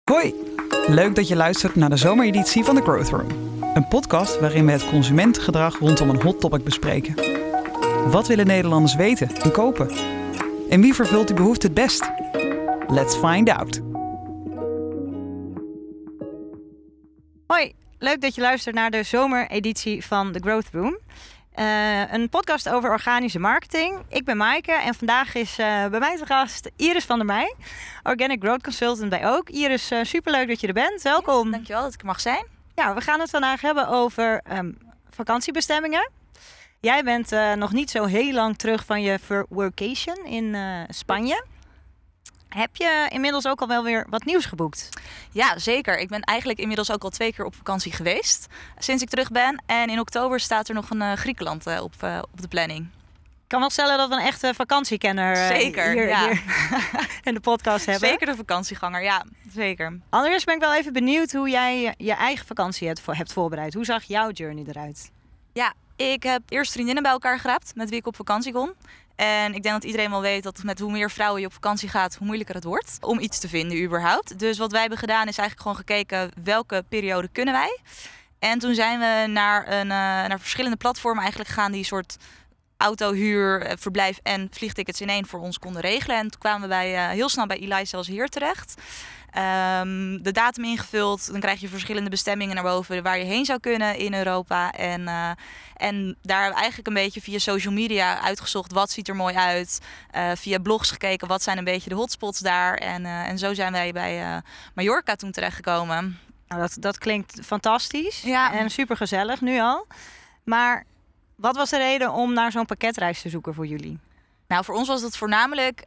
Hoi, leuk dat je luistert naar de zomereditie van The Growth Room. Een podcast waarin we het consumentengedrag rondom een hot topic bespreken. Wat willen Nederlanders weten en kopen? En wie vervult die behoefte het best? Let's find out. Hoi, leuk dat je luistert naar de zomereditie van The Growth Room. Een podcast over organische marketing. Ik ben Maaike en vandaag is bij mij te gast Iris van der Meij, Organic Growth Consultant bij Ook. Iris, superleuk dat je er bent. Welkom. Yes, dankjewel dat ik er mag zijn. Ja, we gaan het vandaag hebben over vakantiebestemmingen. Jij bent nog niet zo heel lang terug van je workation in Spanje. Heb je inmiddels ook al wel weer wat nieuws geboekt? Ja, zeker. Ik ben eigenlijk inmiddels ook al 2 keer op vakantie geweest sinds ik terug ben. En in oktober staat er nog een Griekenland op de planning. Ik kan wel stellen dat we een echte vakantiekenner zeker, hier in de podcast hebben. Zeker de vakantieganger, ja, zeker. Allereerst ben ik wel even benieuwd hoe jij je eigen vakantie hebt voorbereid. Hoe zag jouw journey eruit? Ja, ik heb eerst vriendinnen bij elkaar geraapt met wie ik op vakantie kon. En ik denk dat iedereen wel weet dat met hoe meer vrouwen je op vakantie gaat, hoe moeilijker het wordt om iets te vinden überhaupt. Dus wat wij hebben gedaan is eigenlijk gewoon gekeken welke periode kunnen wij. En toen zijn we naar verschillende platformen eigenlijk gegaan die soort autohuur, verblijf en vliegtickets in één voor ons konden regelen. En toen kwamen we heel snel bij Eliza als Heer terecht. De datum ingevuld, dan krijg je verschillende bestemmingen naar boven waar je heen zou kunnen in Europa. En daar hebben we eigenlijk een beetje via social media uitgezocht wat ziet er mooi uit. Via blogs gekeken wat zijn een beetje de hotspots daar. En zo zijn wij bij Mallorca toen terechtgekomen. Nou, dat klinkt fantastisch en supergezellig nu al. Maar wat was de reden om naar zo'n pakketreis te zoeken voor jullie? Nou, voor ons was het voornamelijk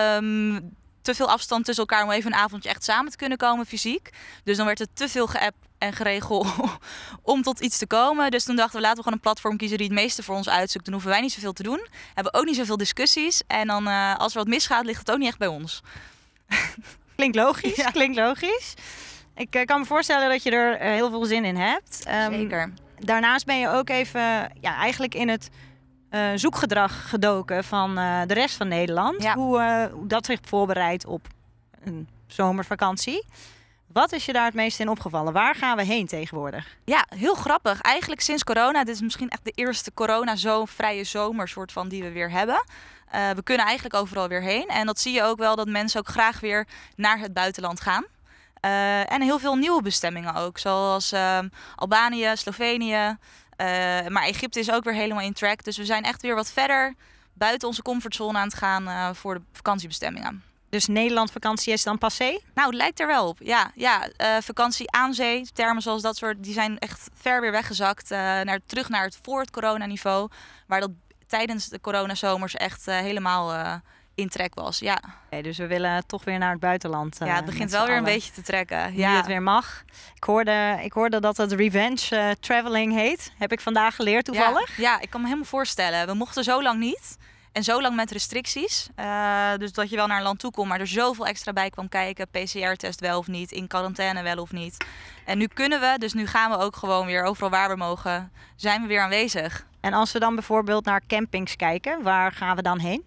te veel afstand tussen elkaar om even een avondje echt samen te kunnen komen fysiek. Dus dan werd het te veel geapp en geregeld om tot iets te komen. Dus toen dachten we, laten we gewoon een platform kiezen die het meeste voor ons uitzoekt. Dan hoeven wij niet zoveel te doen. Hebben we ook niet zoveel discussies. En dan als er wat misgaat, ligt het ook niet echt bij ons. Klinkt logisch, ja. Klinkt logisch. Ik kan me voorstellen dat je er heel veel zin in hebt. Zeker. Daarnaast ben je ook even eigenlijk in het zoekgedrag gedoken van de rest van Nederland. Ja. Hoe dat zich voorbereidt op een zomervakantie. Wat is je daar het meest in opgevallen? Waar gaan we heen tegenwoordig? Ja, heel grappig. Eigenlijk sinds corona, dit is misschien echt de eerste vrije zomer soort van die we weer hebben. We kunnen eigenlijk overal weer heen. En dat zie je ook wel dat mensen ook graag weer naar het buitenland gaan. En heel veel nieuwe bestemmingen ook, zoals Albanië, Slovenië. Maar Egypte is ook weer helemaal in track. Dus we zijn echt weer wat verder buiten onze comfortzone aan het gaan voor de vakantiebestemmingen. Dus Nederland vakantie is dan passé? Nou, het lijkt er wel op. Ja, vakantie aan zee, termen zoals dat soort, die zijn echt ver weer weggezakt. Terug naar het voor het coronaniveau. Waar dat tijdens de coronazomers echt helemaal in trek was, ja. Okay, dus we willen toch weer naar het buitenland. Ja, het begint wel weer een beetje te trekken. Nu het weer mag. Ik hoorde dat het revenge traveling heet. Heb ik vandaag geleerd toevallig. Ja, ik kan me helemaal voorstellen. We mochten zo lang niet. En zo lang met restricties. Dus dat je wel naar een land toe kon, maar er zoveel extra bij kwam kijken. PCR-test wel of niet, in quarantaine wel of niet. En nu kunnen we, dus nu gaan we ook gewoon weer overal waar we mogen, zijn we weer aanwezig. En als we dan bijvoorbeeld naar campings kijken, waar gaan we dan heen?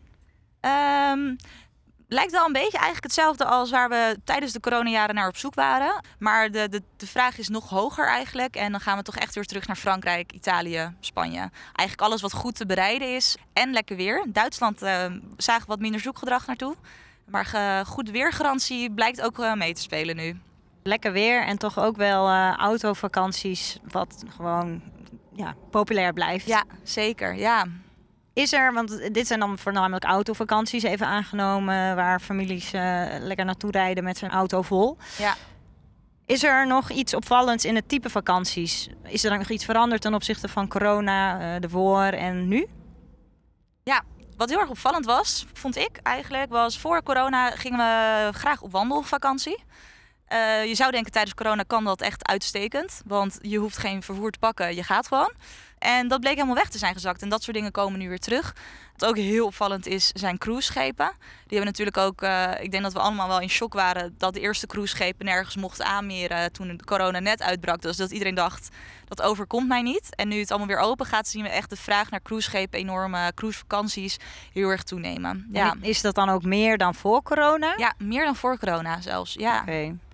Lijkt wel een beetje eigenlijk hetzelfde als waar we tijdens de coronajaren naar op zoek waren. Maar de vraag is nog hoger eigenlijk. En dan gaan we toch echt weer terug naar Frankrijk, Italië, Spanje. Eigenlijk alles wat goed te bereiden is. En lekker weer. Duitsland zagen we wat minder zoekgedrag naartoe. Maar goed weergarantie blijkt ook mee te spelen nu. Lekker weer en toch ook wel autovakanties, wat gewoon populair blijft. Ja, zeker. Ja. Is er, want dit zijn dan voornamelijk autovakanties even aangenomen, waar families lekker naartoe rijden met zijn auto vol. Ja. Is er nog iets opvallends in het type vakanties? Is er dan nog iets veranderd ten opzichte van corona, de voor en nu? Ja, wat heel erg opvallend was, vond ik eigenlijk, was voor corona gingen we graag op wandelvakantie. Je zou denken tijdens corona kan dat echt uitstekend, want je hoeft geen vervoer te pakken, je gaat gewoon. En dat bleek helemaal weg te zijn gezakt. En dat soort dingen komen nu weer terug. Wat ook heel opvallend is, zijn cruiseschepen. Die hebben natuurlijk ook, ik denk dat we allemaal wel in shock waren dat de eerste cruiseschepen nergens mochten aanmeren toen de corona net uitbrak. Dus dat iedereen dacht, dat overkomt mij niet. En nu het allemaal weer open gaat, zien we echt de vraag naar cruiseschepen, enorme cruisevakanties heel erg toenemen. Ja. Is dat dan ook meer dan voor corona? Ja, meer dan voor corona zelfs. Ja. Okay.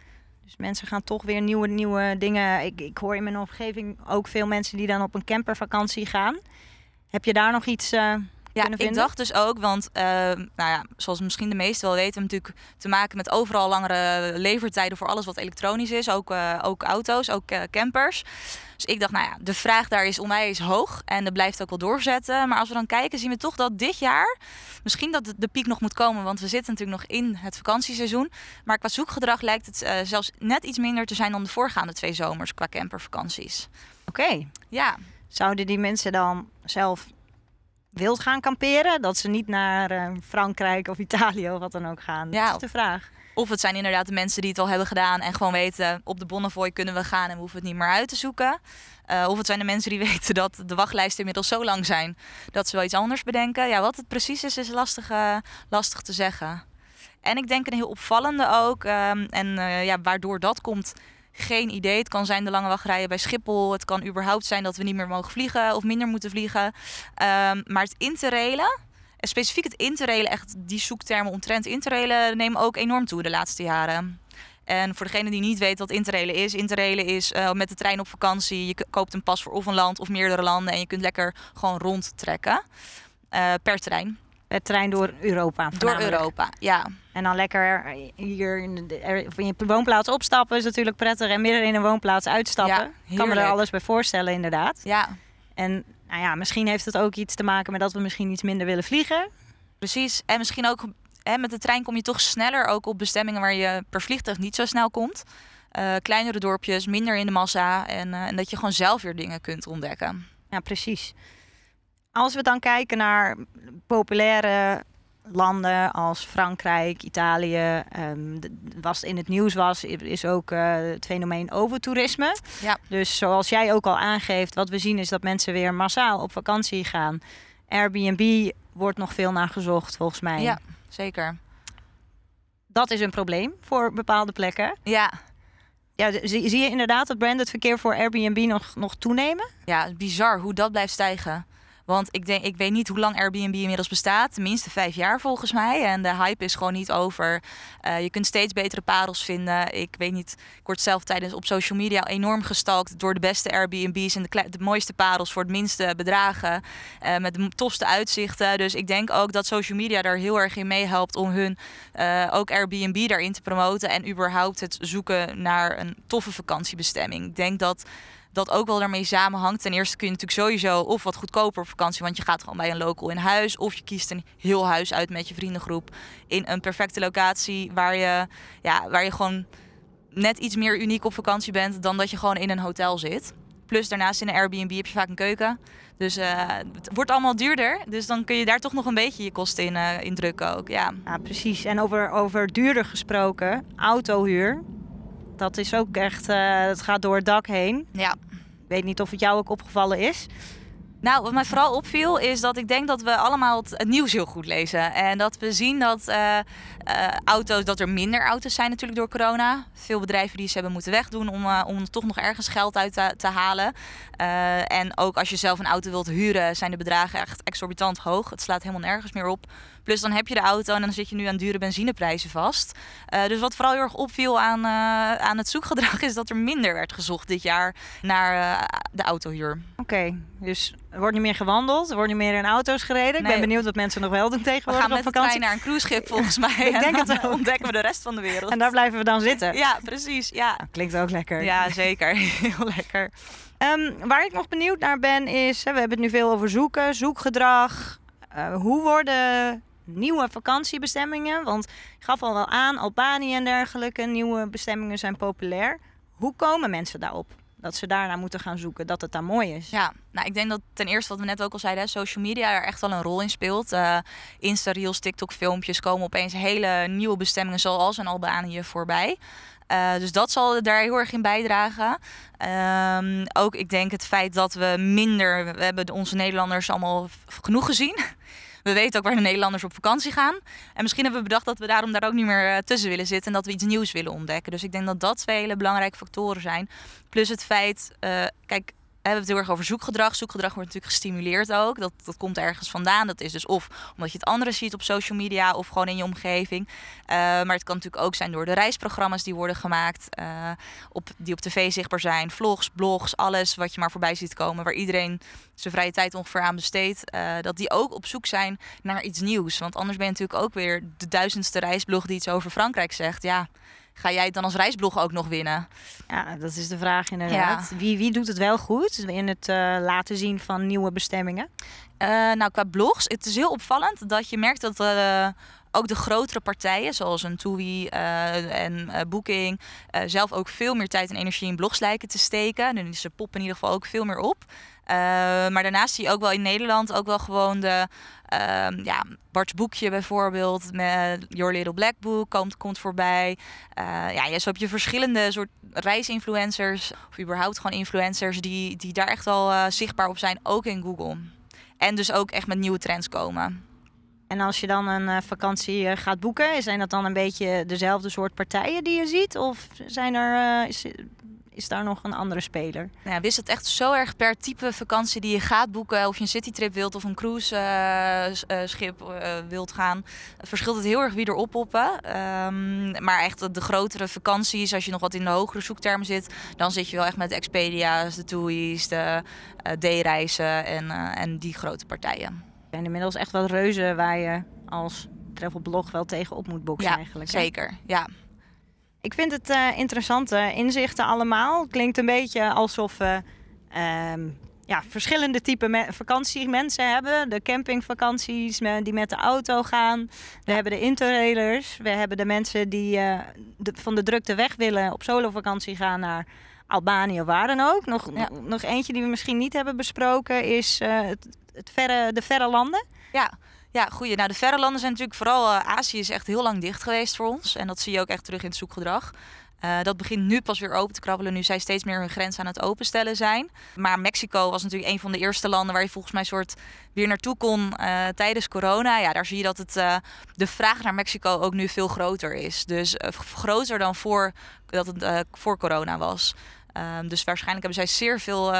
Dus mensen gaan toch weer nieuwe dingen. Ik hoor in mijn omgeving ook veel mensen die dan op een campervakantie gaan. Heb je daar nog iets kunnen vinden? Ik dacht dus ook, want zoals misschien de meesten wel weten, hebben we natuurlijk te maken met overal langere levertijden voor alles wat elektronisch is. Ook auto's, ook campers. Dus ik dacht, de vraag daar is onwijs hoog en dat blijft ook wel doorzetten. Maar als we dan kijken, zien we toch dat dit jaar, misschien dat de piek nog moet komen, want we zitten natuurlijk nog in het vakantieseizoen. Maar qua zoekgedrag lijkt het zelfs net iets minder te zijn dan de voorgaande 2 zomers qua campervakanties. Oké. Ja. Zouden die mensen dan zelf wild gaan kamperen? Dat ze niet naar Frankrijk of Italië of wat dan ook gaan? Ja. Dat is de vraag. Of het zijn inderdaad de mensen die het al hebben gedaan en gewoon weten, op de Bonnefoy kunnen we gaan en we hoeven het niet meer uit te zoeken. Of het zijn de mensen die weten dat de wachtlijsten inmiddels zo lang zijn dat ze wel iets anders bedenken. Ja, wat het precies is lastig te zeggen. En ik denk een heel opvallende ook, waardoor dat komt, geen idee. Het kan zijn de lange wachtrijen bij Schiphol. Het kan überhaupt zijn dat we niet meer mogen vliegen of minder moeten vliegen. Maar het interrailen, specifiek het interrailen, echt die zoektermen omtrent interrailen nemen ook enorm toe de laatste jaren. En voor degene die niet weet wat interrailen is met de trein op vakantie. Je koopt een pas voor of een land of meerdere landen en je kunt lekker gewoon rondtrekken per trein. Het trein door Europa. Door Europa, ja. En dan lekker hier in je woonplaats opstappen is natuurlijk prettig. En midden in een woonplaats uitstappen. Ja, ik kan me er alles bij voorstellen inderdaad. Ja. En misschien heeft het ook iets te maken met dat we misschien iets minder willen vliegen. Precies. En misschien ook met de trein kom je toch sneller ook op bestemmingen waar je per vliegtuig niet zo snel komt. Kleinere dorpjes, minder in de massa. En dat je gewoon zelf weer dingen kunt ontdekken. Ja, precies. Als we dan kijken naar populaire landen als Frankrijk, Italië, in het nieuws is ook het fenomeen overtoerisme. Ja. Dus zoals jij ook al aangeeft, wat we zien is dat mensen weer massaal op vakantie gaan. Airbnb wordt nog veel naar gezocht, volgens mij. Ja, zeker. Dat is een probleem voor bepaalde plekken. Ja. Ja, zie je inderdaad dat branded verkeer voor Airbnb nog toenemen? Ja, bizar hoe dat blijft stijgen. Want ik weet niet hoe lang Airbnb inmiddels bestaat. Tenminste 5 jaar volgens mij. En de hype is gewoon niet over. Je kunt steeds betere parels vinden. Ik weet niet, ik word zelf op social media enorm gestalkt door de beste Airbnb's en de mooiste parels voor het minste bedragen. Met de tofste uitzichten. Dus ik denk ook dat social media daar heel erg in meehelpt om hun ook Airbnb daarin te promoten. En überhaupt het zoeken naar een toffe vakantiebestemming. Ik denk dat ook wel daarmee samenhangt. Ten eerste kun je natuurlijk sowieso of wat goedkoper op vakantie, want je gaat gewoon bij een local in huis. Of je kiest een heel huis uit met je vriendengroep in een perfecte locatie waar je gewoon net iets meer uniek op vakantie bent dan dat je gewoon in een hotel zit. Plus daarnaast in een Airbnb heb je vaak een keuken. Dus het wordt allemaal duurder. Dus dan kun je daar toch nog een beetje je kosten in drukken ook. Ja, precies. En over duurder gesproken, autohuur. Dat is ook echt, het gaat door het dak heen. Ja. Ik weet niet of het jou ook opgevallen is. Nou, wat mij vooral opviel is dat ik denk dat we allemaal het nieuws heel goed lezen. En dat we zien dat dat er minder auto's zijn natuurlijk door corona. Veel bedrijven die ze hebben moeten wegdoen om toch nog ergens geld uit te halen. En ook als je zelf een auto wilt huren zijn de bedragen echt exorbitant hoog. Het slaat helemaal nergens meer op. Plus dan heb je de auto en dan zit je nu aan dure benzineprijzen vast. Dus wat vooral heel erg opviel aan het zoekgedrag is dat er minder werd gezocht dit jaar naar de autohuur. Oké, dus er wordt niet meer gewandeld, er wordt niet meer in auto's gereden. Nee. Ik ben benieuwd wat mensen nog wel doen tegenwoordig op vakantie. We gaan met de trein naar een cruiseschip volgens mij. Ik denk het ook. Ontdekken we de rest van de wereld. En daar blijven we dan zitten. Ja, precies. Ja. Nou, klinkt ook lekker. Ja, zeker. Heel lekker. Waar ik nog benieuwd naar ben is, we hebben het nu veel over zoekgedrag. Hoe worden nieuwe vakantiebestemmingen, want ik gaf al wel aan, Albanië en dergelijke, nieuwe bestemmingen zijn populair. Hoe komen mensen daarop? Dat ze daarna moeten gaan zoeken, dat het daar mooi is. Ja, nou ik denk dat ten eerste wat we net ook al zeiden, social media er echt wel een rol in speelt. Insta-reels, TikTok-filmpjes komen opeens hele nieuwe bestemmingen zoals in Albanië voorbij. Dus dat zal daar heel erg in bijdragen. Ook ik denk het feit dat we hebben onze Nederlanders allemaal genoeg gezien. We weten ook waar de Nederlanders op vakantie gaan. En misschien hebben we bedacht dat we daarom daar ook niet meer tussen willen zitten en dat we iets nieuws willen ontdekken. Dus ik denk dat dat 2 hele belangrijke factoren zijn. Plus het feit, kijk, We hebben het heel erg over zoekgedrag. Zoekgedrag wordt natuurlijk gestimuleerd ook. Dat komt ergens vandaan. Dat is dus of omdat je het anderen ziet op social media of gewoon in je omgeving. Maar het kan natuurlijk ook zijn door de reisprogramma's die worden gemaakt. Die op tv zichtbaar zijn. Vlogs, blogs, alles wat je maar voorbij ziet komen. Waar iedereen zijn vrije tijd ongeveer aan besteedt. Dat die ook op zoek zijn naar iets nieuws. Want anders ben je natuurlijk ook weer de 1000ste reisblog die iets over Frankrijk zegt. Ja, ga jij het dan als reisblog ook nog winnen? Ja, dat is de vraag inderdaad. Ja. Wie doet het wel goed in het laten zien van nieuwe bestemmingen? Nou, qua blogs, het is heel opvallend dat je merkt dat ook de grotere partijen, zoals een TUI en Booking, zelf ook veel meer tijd en energie in blogs lijken te steken. Dus ze poppen in ieder geval ook veel meer op. Maar daarnaast zie je ook wel in Nederland ook wel gewoon de Bart's Boekje bijvoorbeeld, met Your Little Black Book komt voorbij. Zo heb je verschillende soort reisinfluencers of überhaupt gewoon influencers die daar echt wel zichtbaar op zijn, ook in Google. En dus ook echt met nieuwe trends komen. En als je dan een vakantie gaat boeken, zijn dat dan een beetje dezelfde soort partijen die je ziet? Of zijn is daar nog een andere speler? Ja, wisselt echt zo erg per type vakantie die je gaat boeken. Of je een citytrip wilt of een cruiseschip wilt gaan. Verschilt het heel erg wie erop poppen. Maar echt de grotere vakanties, als je nog wat in de hogere zoektermen zit, dan zit je wel echt met de Expedia's, de TUI's, de D-reizen en die grote partijen. Er zijn inmiddels echt wel reuzen waar je als travelblog wel tegen op moet boksen eigenlijk. Zeker, ja. Ik vind het interessante inzichten allemaal. Het klinkt een beetje alsof we verschillende typen vakantiemensen hebben. De campingvakanties die met de auto gaan. We hebben de interrailers. We hebben de mensen die van de drukte weg willen op solovakantie gaan naar Albanië of waar dan ook. Nog eentje die we misschien niet hebben besproken is de verre landen. Ja, goeie. Nou, de verre landen zijn natuurlijk vooral Azië is echt heel lang dicht geweest voor ons. En dat zie je ook echt terug in het zoekgedrag. Dat begint nu pas weer open te krabbelen. Nu zij steeds meer hun grens aan het openstellen zijn. Maar Mexico was natuurlijk een van de eerste landen waar je volgens mij soort weer naartoe kon tijdens corona. Ja, daar zie je dat de vraag naar Mexico ook nu veel groter is. Dus groter dan dat het voor corona was. Dus waarschijnlijk hebben zij zeer veel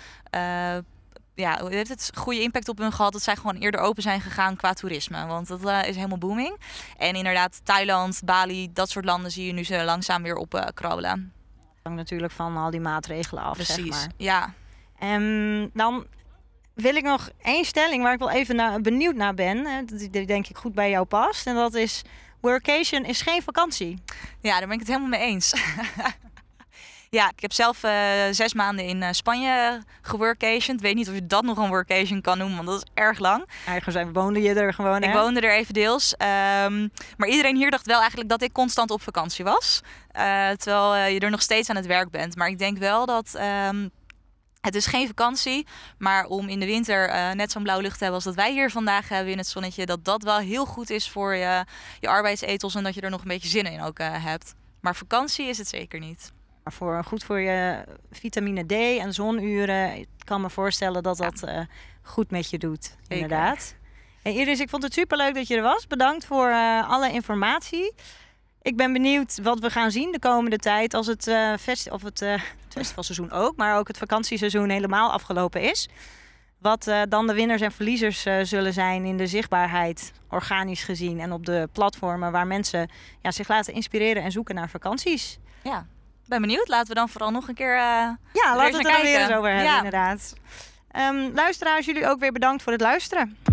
heeft het goede impact op hun gehad dat zij gewoon eerder open zijn gegaan qua toerisme. Want dat is helemaal booming. En inderdaad, Thailand, Bali, dat soort landen zie je nu zo langzaam weer opkrabbelen. Dat hangt natuurlijk van al die maatregelen af, precies, zeg maar. Ja. En dan wil ik nog één stelling waar ik wel even benieuwd naar ben. Die denk ik goed bij jou past. En dat is, workation is geen vakantie. Ja, daar ben ik het helemaal mee eens. Ja, ik heb zelf 6 maanden in Spanje geworkationed. Ik weet niet of je dat nog een workation kan noemen, want dat is erg lang. Eigenlijk woonde je er gewoon, hè? Ik woonde er even deels. Maar iedereen hier dacht wel eigenlijk dat ik constant op vakantie was. Terwijl je er nog steeds aan het werk bent. Maar ik denk wel dat het is geen vakantie. Maar om in de winter net zo'n blauwe lucht te hebben als dat wij hier vandaag hebben in het zonnetje, dat wel heel goed is voor je arbeidsethos en dat je er nog een beetje zin in ook hebt. Maar vakantie is het zeker niet. Goed voor je vitamine D en zonuren. Ik kan me voorstellen dat dat goed met je doet, inderdaad. Hey Iris, ik vond het superleuk dat je er was. Bedankt voor alle informatie. Ik ben benieuwd wat we gaan zien de komende tijd als het festivalseizoen ook, maar ook het vakantieseizoen helemaal afgelopen is. Wat dan de winnaars en verliezers zullen zijn in de zichtbaarheid, organisch gezien, en op de platformen waar mensen zich laten inspireren en zoeken naar vakanties. Ja. Ben benieuwd. Laten we dan vooral nog een keer laten we het er weer eens over hebben, inderdaad. Luisteraars, jullie ook weer bedankt voor het luisteren.